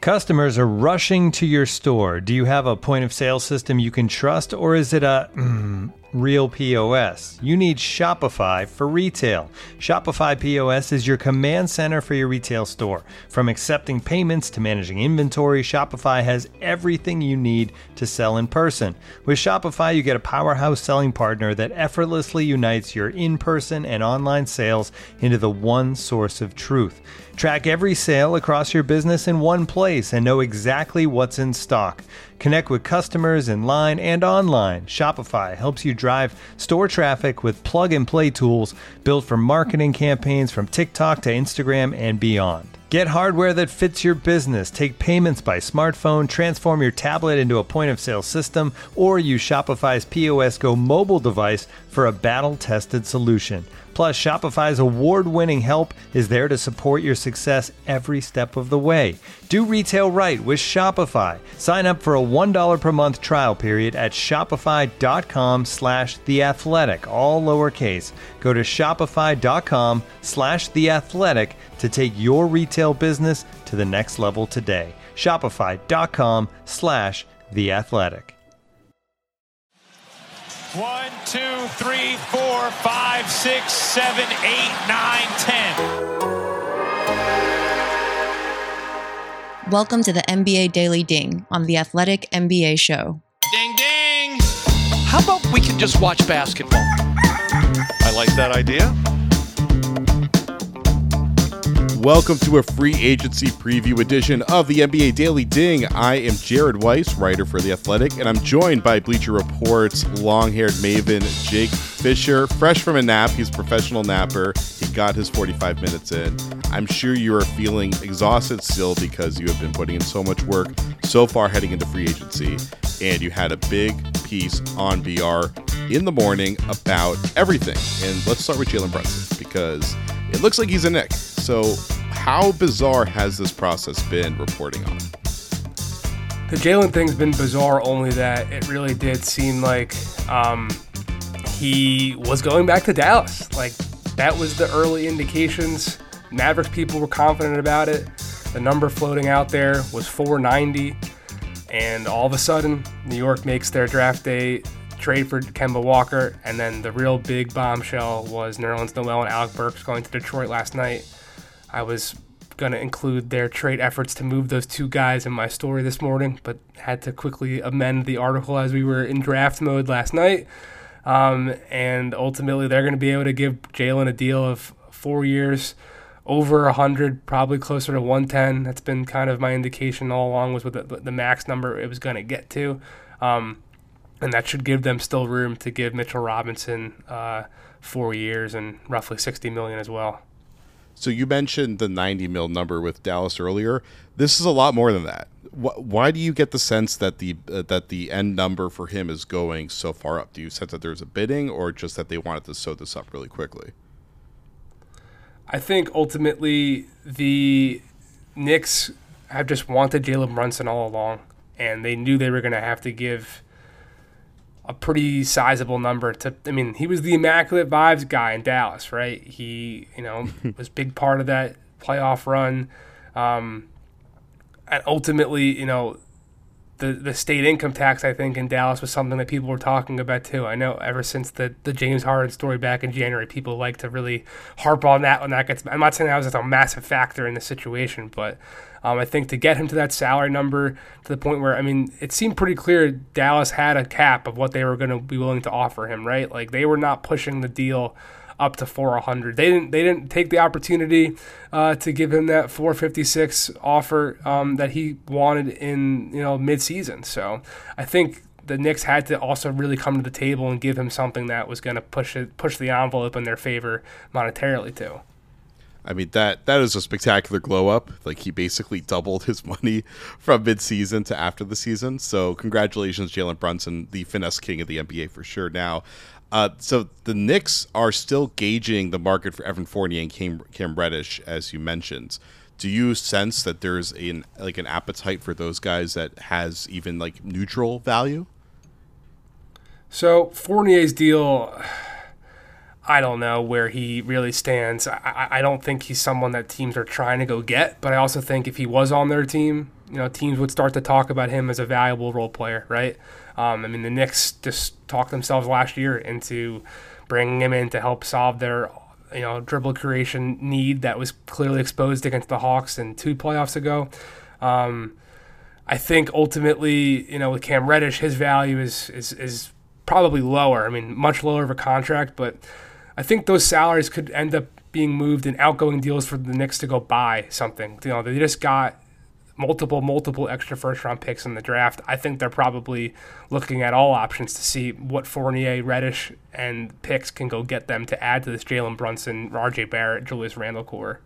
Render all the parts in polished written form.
Customers are rushing to your store. Do you have a point of sale system you can trust, or is it a real POS? You need Shopify for retail. Shopify POS is your command center for your retail store. From accepting payments to managing inventory, Shopify has everything you need to sell in person. With Shopify, you get a powerhouse selling partner that effortlessly unites your in-person and online sales into the one source of truth. Track every sale across your business in one place and know exactly what's in stock. Connect with customers in line and online. Shopify helps you drive store traffic with plug-and-play tools built for marketing campaigns from TikTok to Instagram and beyond. Get hardware that fits your business. Take payments by smartphone, transform your tablet into a point-of-sale system, or use Shopify's POS Go mobile device for a battle-tested solution. Plus, Shopify's award-winning help is there to support your success every step of the way. Do retail right with Shopify. Sign up for a $1 per month trial period at shopify.com/theathletic, all lowercase. Go to shopify.com/theathletic to take your retail business to the next level today. Shopify.com/theathletic. 1, 2, 3, 4, 5, 6, 7, 8, 9, 10. Welcome to the NBA Daily Ding on the Athletic NBA Show. Ding, ding. How about we can just watch basketball? I like that idea. Welcome to a free agency preview edition of the NBA Daily Ding. I am Jared Weiss, writer for The Athletic, and I'm joined by Bleacher Report's long-haired maven, Jake Fisher. Fresh from a nap, he's a professional napper. He got his 45 minutes in. I'm sure you are feeling exhausted still because you have been putting in so much work so far heading into free agency, and you had a big piece on BR in the morning about everything. And let's start with Jalen Brunson, because it looks like he's a Knick. So how bizarre has this process been reporting on? The Jalen thing's been bizarre, only that it really did seem like he was going back to Dallas. Like, that was the early indications. Mavericks people were confident about it. The number floating out there was 490. And all of a sudden, New York makes their draft day trade for Kemba Walker. And then the real big bombshell was Nerlens Noel and Alec Burks going to Detroit last night. I was going to include their trade efforts to move those two guys in my story this morning, but had to quickly amend the article as we were in draft mode last night. And ultimately, they're going to be able to give Jalen a deal of 4 years, over 100, probably closer to 110. That's been kind of my indication all along, was what the max number it was going to get to. And that should give them still room to give Mitchell Robinson 4 years and roughly $60 million as well. So you mentioned the 90 mil number with Dallas earlier. This is a lot more than that. Why do you get the sense that the end number for him is going so far up? Do you sense that there's a bidding, or just that they wanted to sew this up really quickly? I think ultimately the Knicks have just wanted Jalen Brunson all along, and they knew they were going to have to give a pretty sizable number to. I mean, he was the Immaculate Vibes guy in Dallas, right? He, was a big part of that playoff run. And ultimately, the state income tax, I think, in Dallas was something that people were talking about too. I know ever since the James Harden story back in January, people like to really harp on that when that gets. I'm not saying that was just a massive factor in the situation, but I think to get him to that salary number to the point where, it seemed pretty clear Dallas had a cap of what they were going to be willing to offer him, right? Like, they were not pushing the deal up to 400. They didn't take the opportunity to give him that 456 offer that he wanted in mid-season. So I think the Knicks had to also really come to the table and give him something that was going to push the envelope in their favor monetarily too. That is a spectacular glow up. Like, he basically doubled his money from mid-season to after the season. So congratulations, Jalen Brunson, the finesse king of the NBA for sure now. So the Knicks are still gauging the market for Evan Fournier and Cam Reddish, as you mentioned. Do you sense that there's an appetite for those guys that has even neutral value? So Fournier's deal, I don't know where he really stands. I don't think he's someone that teams are trying to go get, but I also think if he was on their team, teams would start to talk about him as a valuable role player, right? I mean, the Knicks just talked themselves last year into bringing him in to help solve their dribble creation need that was clearly exposed against the Hawks in 2 playoffs ago. I think ultimately, with Cam Reddish, his value is probably lower. I mean, much lower of a contract, but I think those salaries could end up being moved in outgoing deals for the Knicks to go buy something. They just got multiple extra first-round picks in the draft. I think they're probably looking at all options to see what Fournier, Reddish, and picks can go get them to add to this Jalen Brunson, RJ Barrett, Julius Randle core.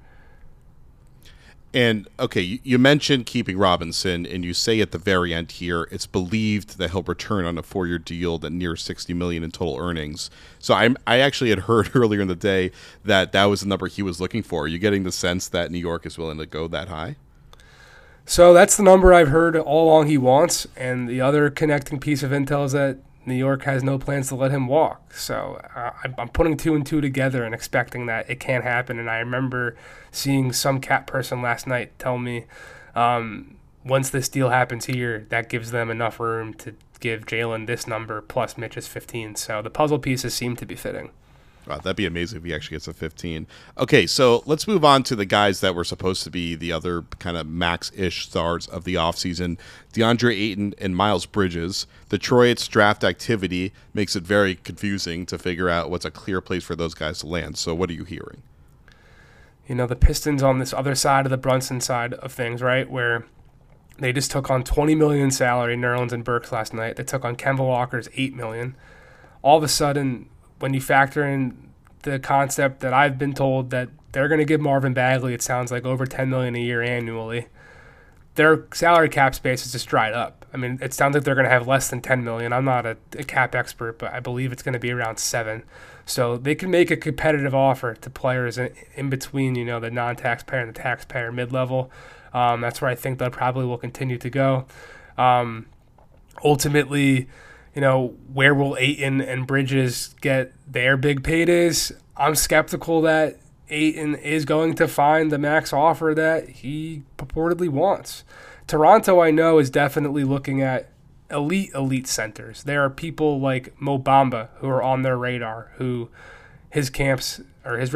And, okay, you mentioned keeping Robinson, and you say at the very end here, it's believed that he'll return on a 4-year deal that near $60 million in total earnings. So I actually had heard earlier in the day that was the number he was looking for. Are you getting the sense that New York is willing to go that high? So that's the number I've heard all along he wants, and the other connecting piece of intel is that New York has no plans to let him walk. So I'm putting 2 and 2 together and expecting that it can't happen. And I remember seeing some cap person last night tell me once this deal happens here, that gives them enough room to give Jalen this number plus Mitch's 15. So the puzzle pieces seem to be fitting. Wow, that'd be amazing if he actually gets a 15. Okay, so let's move on to the guys that were supposed to be the other kind of max-ish stars of the offseason. DeAndre Ayton and Miles Bridges. Detroit's draft activity makes it very confusing to figure out what's a clear place for those guys to land. So what are you hearing? The Pistons on this other side of the Brunson side of things, right, where they just took on $20 million in salary, Nerlens and Burks last night. They took on Kemba Walker's $8 million. All of a sudden, when you factor in the concept that I've been told that they're going to give Marvin Bagley, it sounds like over $10 million a year annually, their salary cap space is just dried up. I mean, it sounds like they're going to have less than $10 million. I'm not a cap expert, but I believe it's going to be around $7 million. So they can make a competitive offer to players in between, the non-taxpayer and the taxpayer mid-level. That's where I think they probably will continue to go. Ultimately, where will Ayton and Bridges get their big paydays? I'm skeptical that Ayton is going to find the max offer that he purportedly wants. Toronto, I know, is definitely looking at elite centers. There are people like Mo Bamba who are on their radar, who his camps or his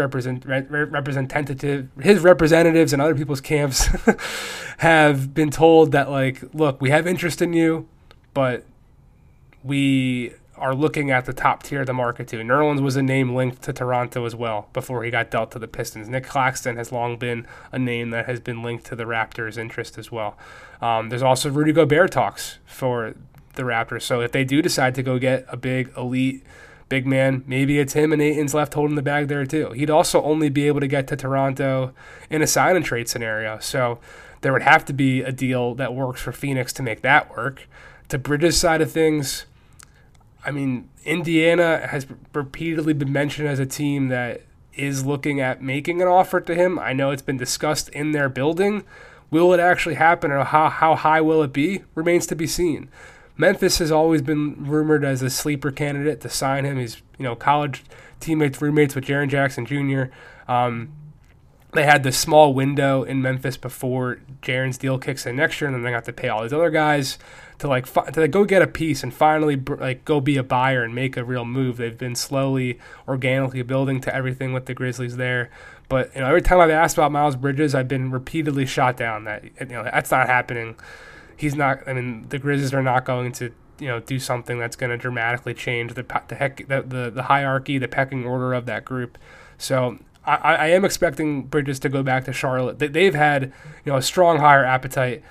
representatives and other people's camps have been told that, look, we have interest in you, but we are looking at the top tier of the market too. Nerlens was a name linked to Toronto as well before he got dealt to the Pistons. Nick Claxton has long been a name that has been linked to the Raptors' interest as well. There's also Rudy Gobert talks for the Raptors. So if they do decide to go get a big elite big man, maybe it's him and Ayton's left holding the bag there too. He'd also only be able to get to Toronto in a sign and trade scenario. So there would have to be a deal that works for Phoenix to make that work. To Bridges' side of things, I mean, Indiana has repeatedly been mentioned as a team that is looking at making an offer to him. I know it's been discussed in their building. Will it actually happen, or how high will it be? Remains to be seen. Memphis has always been rumored as a sleeper candidate to sign him. He's, college roommates with Jaren Jackson Jr. They had this small window in Memphis before Jaren's deal kicks in next year, and then they got to pay all these other guys to go get a piece and finally go be a buyer and make a real move. They've been slowly, organically building to everything with the Grizzlies there. But every time I've asked about Miles Bridges, I've been repeatedly shot down that that's not happening. He's not. I mean, the Grizzlies are not going to do something that's going to dramatically change the hierarchy, the pecking order of that group. So I am expecting Bridges to go back to Charlotte. They've had a strong hire appetite.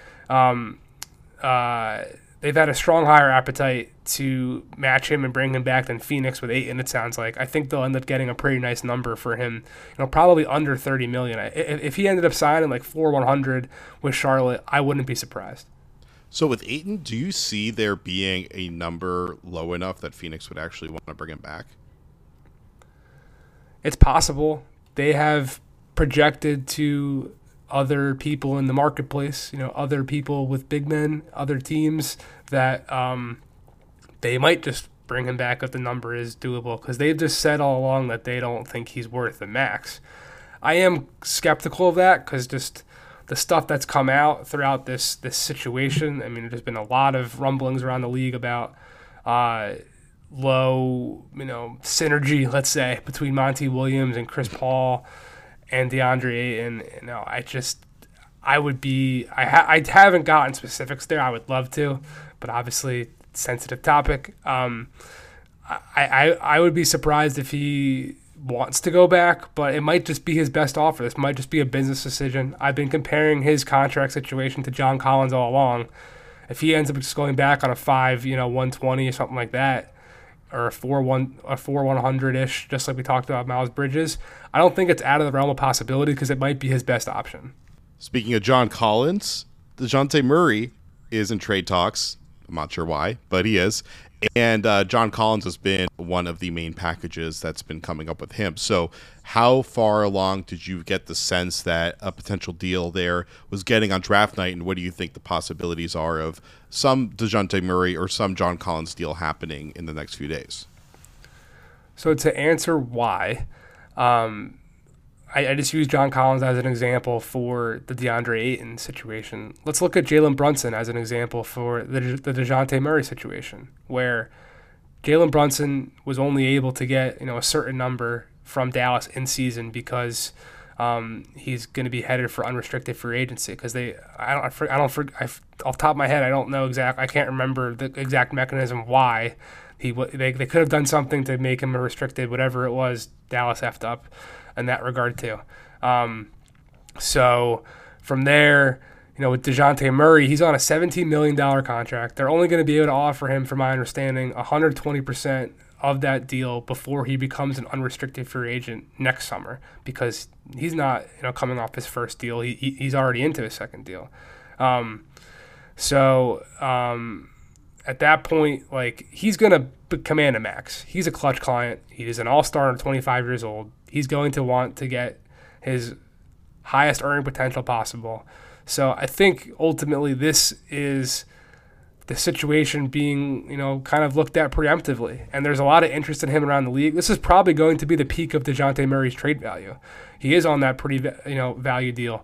They've had a strong hire appetite to match him and bring him back than Phoenix with Ayton, it sounds like. I think they'll end up getting a pretty nice number for him, probably under $30 million. If he ended up signing like 4-100 with Charlotte, I wouldn't be surprised. So with Ayton, do you see there being a number low enough that Phoenix would actually want to bring him back? It's possible. They have projected to other people in the marketplace, other people with big men, other teams, that they might just bring him back if the number is doable, because they've just said all along that they don't think he's worth the max. I am skeptical of that because just the stuff that's come out throughout this situation. I mean, there's been a lot of rumblings around the league about low, synergy, let's say, between Monty Williams and Chris Paul and DeAndre Ayton. I haven't gotten specifics there. I would love to, but obviously sensitive topic. I would be surprised if he wants to go back, but it might just be his best offer. This might just be a business decision. I've been comparing his contract situation to John Collins all along. If he ends up just going back on a 120 or something like that, or a 100-ish, just like we talked about Miles Bridges, I don't think it's out of the realm of possibility because it might be his best option. Speaking of John Collins, DeJounte Murray is in trade talks. I'm not sure why, but he is. And John Collins has been one of the main packages that's been coming up with him. So how far along did you get the sense that a potential deal there was getting on draft night, and what do you think the possibilities are of some DeJounte Murray or some John Collins deal happening in the next few days? So to answer why, I just use John Collins as an example for the DeAndre Ayton situation. Let's look at Jalen Brunson as an example for the DeJounte Murray situation, where Jalen Brunson was only able to get a certain number from Dallas in season because he's going to be headed for unrestricted free agency. Because off the top of my head, I don't know I can't remember the exact mechanism why they could have done something to make him a restricted, whatever it was. Dallas effed up in that regard too. So from there, with DeJounte Murray, he's on a $17 million contract. They're only going to be able to offer him, from my understanding, 120% of that deal before he becomes an unrestricted free agent next summer, because he's not coming off his first deal. He's already into his second deal. At that point, he's going to command a max. He's a clutch client. He is an all-star and 25 years old. He's going to want to get his highest earning potential possible. So I think ultimately this is the situation being, kind of looked at preemptively. And there's a lot of interest in him around the league. This is probably going to be the peak of DeJounte Murray's trade value. He is on that pretty, value deal.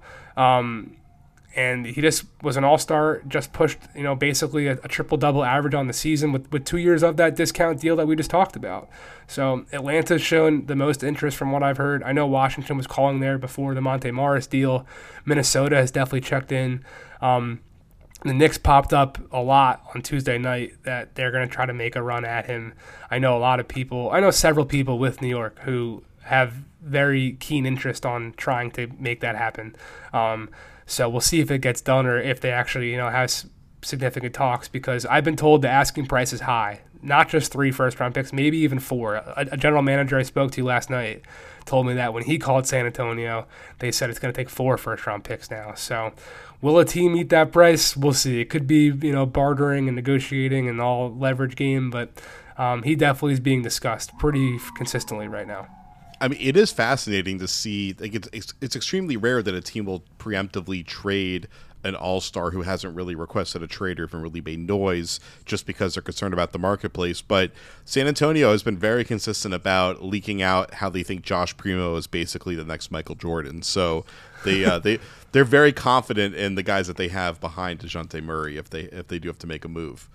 And he just was an all-star, just pushed, basically a triple-double average on the season with 2 years of that discount deal that we just talked about. So Atlanta's shown the most interest from what I've heard. I know Washington was calling there before the Monte Morris deal. Minnesota has definitely checked in. The Knicks popped up a lot on Tuesday night that they're going to try to make a run at him. I know several people with New York who have very keen interest on trying to make that happen. So we'll see if it gets done or if they actually, have significant talks, because I've been told the asking price is high, not just 3 first-round picks, maybe even 4. A general manager I spoke to last night told me that when he called San Antonio, they said it's going to take 4 first-round picks now. So will a team eat that price? We'll see. It could be, bartering and negotiating and all leverage game, but he definitely is being discussed pretty consistently right now. I mean, it is fascinating to see. It's extremely rare that a team will preemptively trade an all-star who hasn't really requested a trade or even really made noise just because they're concerned about the marketplace. But San Antonio has been very consistent about leaking out how they think Josh Primo is basically the next Michael Jordan. So they're very confident in the guys that they have behind DeJounte Murray if they do have to make a move.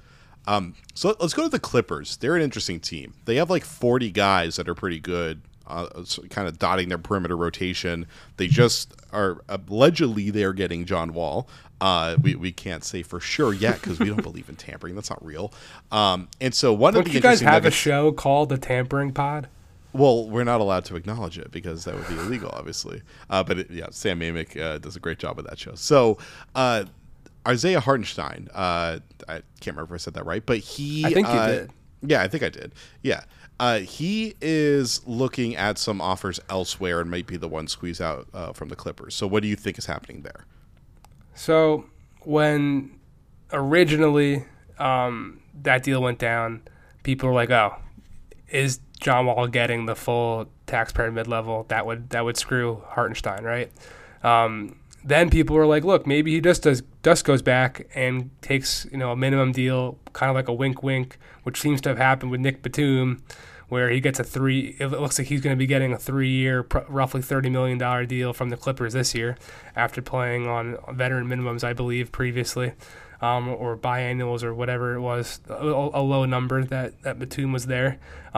So let's go to the Clippers. They're an interesting team. They have 40 guys that are pretty good. Kind of dotting their perimeter rotation. They just are allegedly they're getting John Wall. We can't say for sure yet because we don't believe in tampering. That's not real. And so one of the you guys have a show called The Tampering Pod? Well, we're not allowed to acknowledge it because that would be illegal, obviously. But Sam Amick does a great job with that show. So Isaiah Hartenstein, I can't remember if I said that right, but I think you did. Yeah, I think I did. Yeah. He is looking at some offers elsewhere and might be the one squeezed out from the Clippers. So what do you think is happening there? So when originally that deal went down, people were like, oh, is John Wall getting the full taxpayer mid-level? That would screw Hartenstein, right? then people were like, look, maybe he just goes back and takes, a minimum deal, kind of like a wink, which seems to have happened with Nick Batum, where he gets it looks like he's going to be getting a 3-year, roughly $30 million deal from the Clippers this year after playing on veteran minimums, I believe, previously, or biannuals or whatever it was, a low number that Batum was there.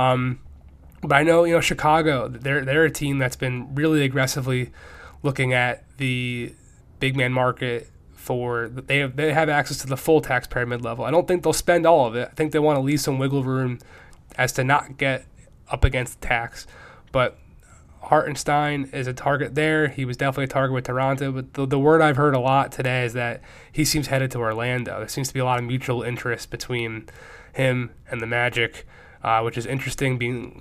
But I know, Chicago, they're a team that's been really aggressively looking at the big man market they have access to the full tax pyramid level. I don't think they'll spend all of it. I think they want to leave some wiggle room as to not get up against the tax. But Hartenstein is a target there. He was definitely a target with Toronto. But the word I've heard a lot today is that he seems headed to Orlando. There seems to be a lot of mutual interest between him and the Magic, which is interesting. Being,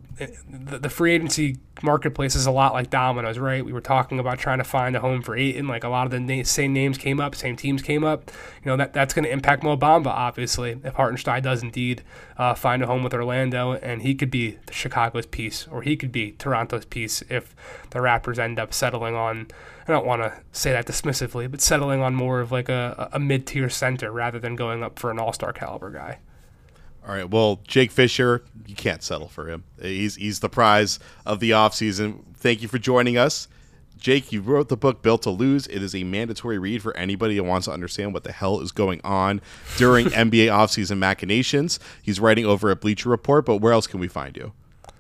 the free agency marketplace is a lot like dominoes, right? We were talking about trying to find a home for Ayton. Like a lot of the same names came up, same teams came up. That's going to impact Mo Bamba, obviously, if Hartenstein does indeed find a home with Orlando, and he could be Chicago's piece, or he could be Toronto's piece if the Raptors end up settling on, I don't want to say that dismissively, but settling on more of like a mid-tier center rather than going up for an all-star caliber guy. All right, well, Jake Fisher, you can't settle for him. He's the prize of the offseason. Thank you for joining us. Jake, you wrote the book Built to Lose. It is a mandatory read for anybody that wants to understand what the hell is going on during NBA offseason machinations. He's writing over at Bleacher Report, but where else can we find you?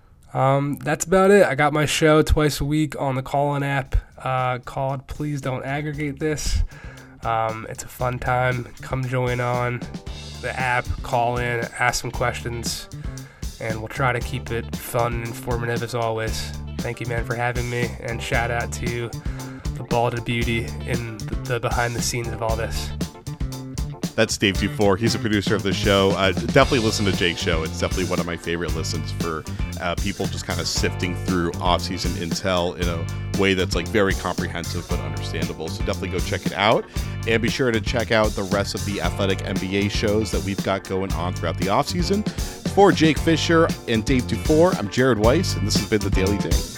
That's about it. I got my show twice a week on the Call-In app called Please Don't Aggregate This. It's a fun time. Come join on the app, call in, ask some questions, and we'll try to keep it fun and informative as always. Thank you, man, for having me, and shout out to the Balded Beauty in the behind the scenes of all this. That's Dave Dufour. He's a producer of the show. Definitely listen to Jake's show. It's definitely one of my favorite listens for people just kind of sifting through off-season intel in a way that's like very comprehensive but understandable. So definitely go check it out. And be sure to check out the rest of the Athletic NBA shows that we've got going on throughout the off-season. For Jake Fisher and Dave Dufour, I'm Jared Weiss, and this has been The Daily Ding.